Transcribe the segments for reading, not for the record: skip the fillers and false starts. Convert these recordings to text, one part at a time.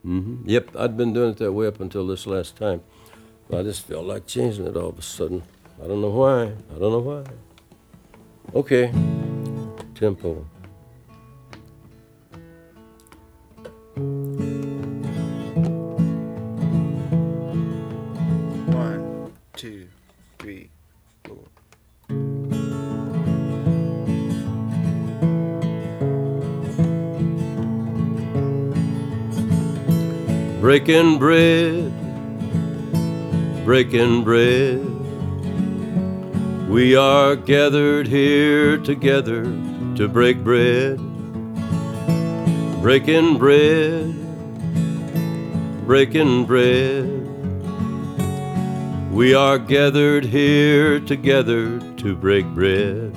Yep, I'd been doing it that way up until this last time. I just felt like changing it all of a sudden. I don't know why. I don't know why. Okay, tempo. One, two, three, four. Breaking bread, breaking bread. We are gathered here together to break bread. Breaking bread, breaking bread. We are gathered here together to break bread.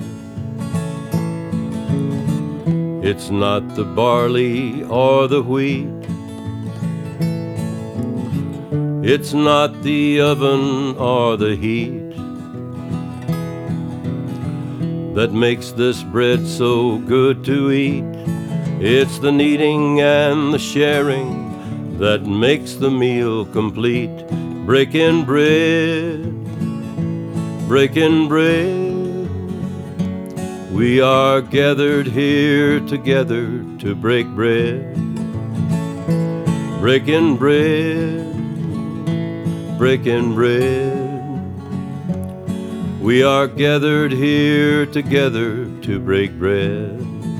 It's not the barley or the wheat. It's not the oven or the heat that makes this bread so good to eat. It's the kneading and the sharing that makes the meal complete. Breaking bread, breaking bread. We are gathered here together to break bread. Breaking bread, breaking bread. We are gathered here together to break bread.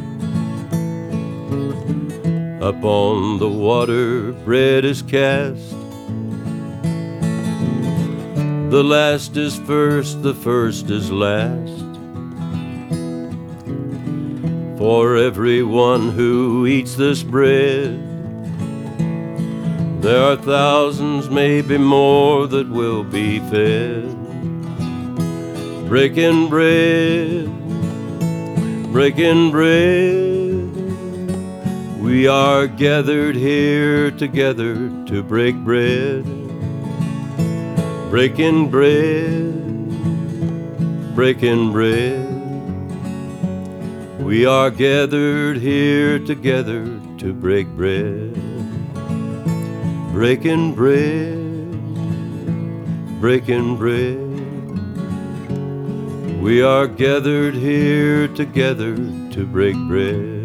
Upon the water bread is cast. The last is first, the first is last. For everyone who eats this bread, there are thousands, maybe more, that will be fed. Breaking bread, breaking bread. We are gathered here together to break bread. Breaking bread, breaking bread. We are gathered here together to break bread. Breaking bread, breaking bread. We are gathered here together to break bread.